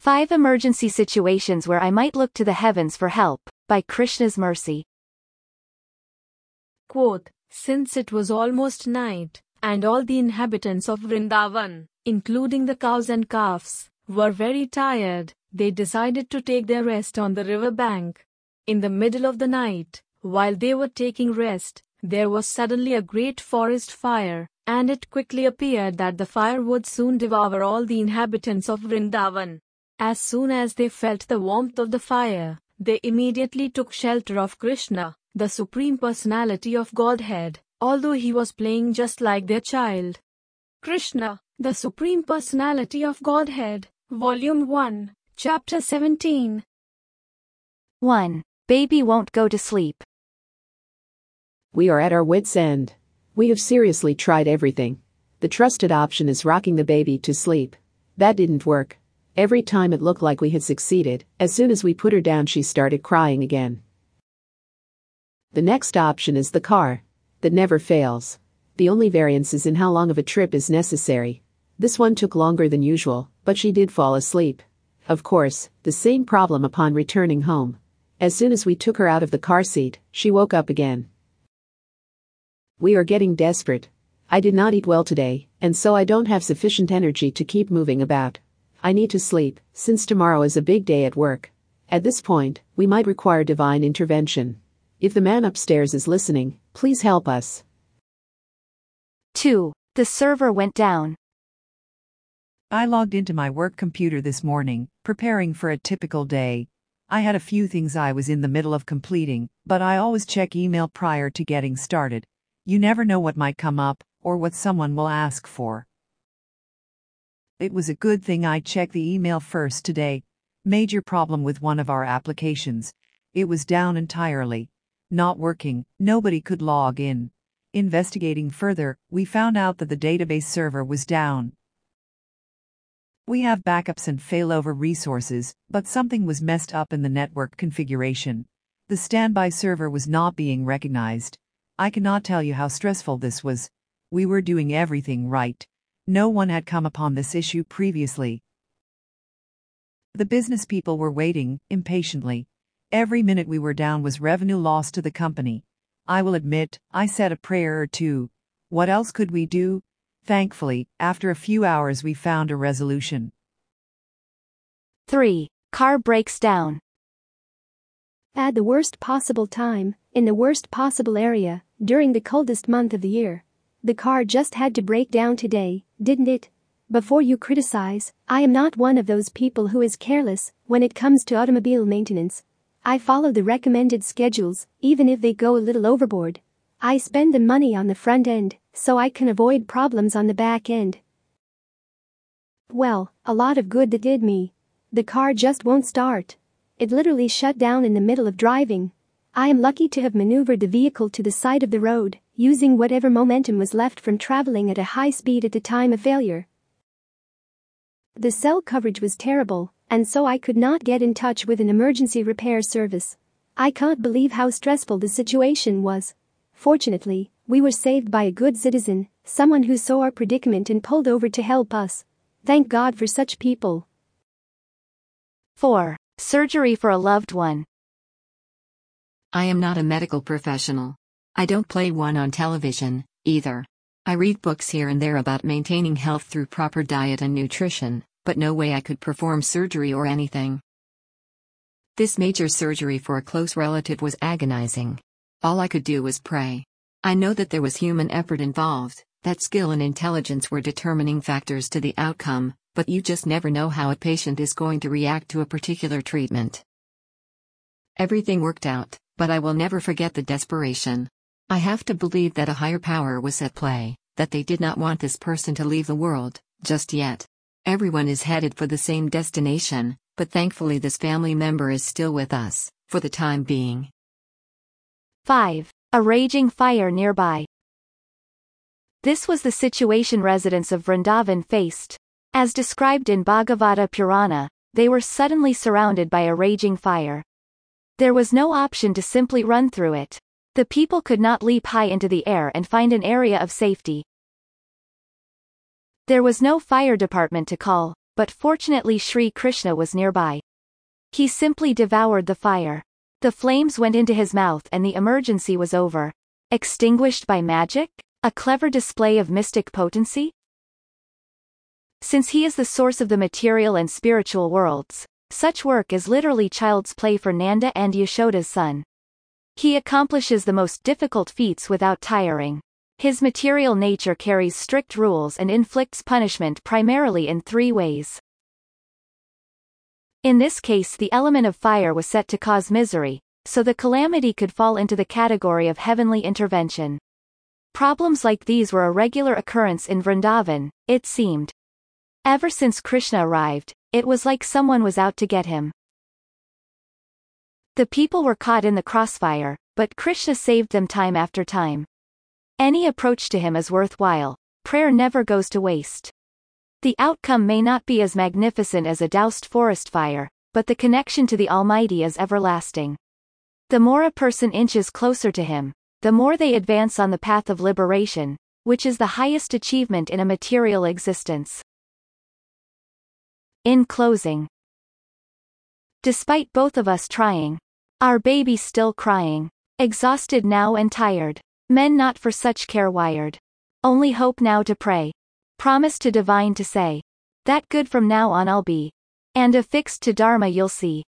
5 Emergency Situations Where I Might Look to the Heavens for Help, by Krishna's Mercy. Quote, since it was almost night, and all the inhabitants of Vrindavan, including the cows and calves, were very tired, they decided to take their rest on the river bank. In the middle of the night, while they were taking rest, there was suddenly a great forest fire, and it quickly appeared that the fire would soon devour all the inhabitants of Vrindavan. As soon as they felt the warmth of the fire, they immediately took shelter of Krishna, the Supreme Personality of Godhead, although he was playing just like their child. Krishna, the Supreme Personality of Godhead, Volume 1, Chapter 17. 1. Baby won't go to sleep. We are at our wits' end. We have seriously tried everything. The trusted option is rocking the baby to sleep. That didn't work. Every time it looked like we had succeeded, as soon as we put her down she started crying again. The next option is the car. That never fails. The only variance is in how long of a trip is necessary. This one took longer than usual, but she did fall asleep. Of course, the same problem upon returning home. As soon as we took her out of the car seat, she woke up again. We are getting desperate. I did not eat well today, and so I don't have sufficient energy to keep moving about. I need to sleep, since tomorrow is a big day at work. At this point, we might require divine intervention. If the man upstairs is listening, please help us. 2. The server went down. I logged into my work computer this morning, preparing for a typical day. I had a few things I was in the middle of completing, but I always check email prior to getting started. You never know what might come up, or what someone will ask for. It was a good thing I checked the email first today. Major problem with one of our applications. It was down entirely. Not working, nobody could log in. Investigating further, we found out that the database server was down. We have backups and failover resources, but something was messed up in the network configuration. The standby server was not being recognized. I cannot tell you how stressful this was. We were doing everything right. No one had come upon this issue previously. The business people were waiting, impatiently. Every minute we were down was revenue loss to the company. I will admit, I said a prayer or two. What else could we do? Thankfully, after a few hours we found a resolution. 3. Car breaks down. At the worst possible time, in the worst possible area, during the coldest month of the year. The car just had to break down today, didn't it? Before you criticize, I am not one of those people who is careless when it comes to automobile maintenance. I follow the recommended schedules, even if they go a little overboard. I spend the money on the front end, so I can avoid problems on the back end. Well, a lot of good that did me. The car just won't start. It literally shut down in the middle of driving. I am lucky to have maneuvered the vehicle to the side of the road, using whatever momentum was left from traveling at a high speed at the time of failure. The cell coverage was terrible, and so I could not get in touch with an emergency repair service. I can't believe how stressful the situation was. Fortunately, we were saved by a good citizen, someone who saw our predicament and pulled over to help us. Thank God for such people. 4. Surgery for a loved one. I am not a medical professional. I don't play one on television, either. I read books here and there about maintaining health through proper diet and nutrition, but no way I could perform surgery or anything. This major surgery for a close relative was agonizing. All I could do was pray. I know that there was human effort involved, that skill and intelligence were determining factors to the outcome, but you just never know how a patient is going to react to a particular treatment. Everything worked out, but I will never forget the desperation. I have to believe that a higher power was at play, that they did not want this person to leave the world, just yet. Everyone is headed for the same destination, but thankfully this family member is still with us, for the time being. 5. A raging fire nearby. This was the situation residents of Vrindavan faced. As described in Bhagavata Purana, they were suddenly surrounded by a raging fire. There was no option to simply run through it. The people could not leap high into the air and find an area of safety. There was no fire department to call. but fortunately Sri Krishna was nearby. He simply devoured the fire. The flames went into his mouth and the emergency was over. Extinguished by magic? A clever display of mystic potency? Since he is the source of the material and spiritual worlds, such work is literally child's play for Nanda and Yashoda's son. He accomplishes the most difficult feats without tiring. His material nature carries strict rules and inflicts punishment primarily in 3 ways. In this case, the element of fire was set to cause misery, so the calamity could fall into the category of heavenly intervention. Problems like these were a regular occurrence in Vrindavan, it seemed. Ever since Krishna arrived, it was like someone was out to get him. The people were caught in the crossfire, but Krishna saved them time after time. Any approach to him is worthwhile. Prayer never goes to waste. The outcome may not be as magnificent as a doused forest fire, but the connection to the Almighty is everlasting. The more a person inches closer to him, the more they advance on the path of liberation, which is the highest achievement in a material existence. In closing, despite both of us trying, our baby still crying, exhausted now and tired, men not for such care wired, only hope now to pray, promise to divine to say, that good from now on I'll be, and affixed to Dharma you'll see.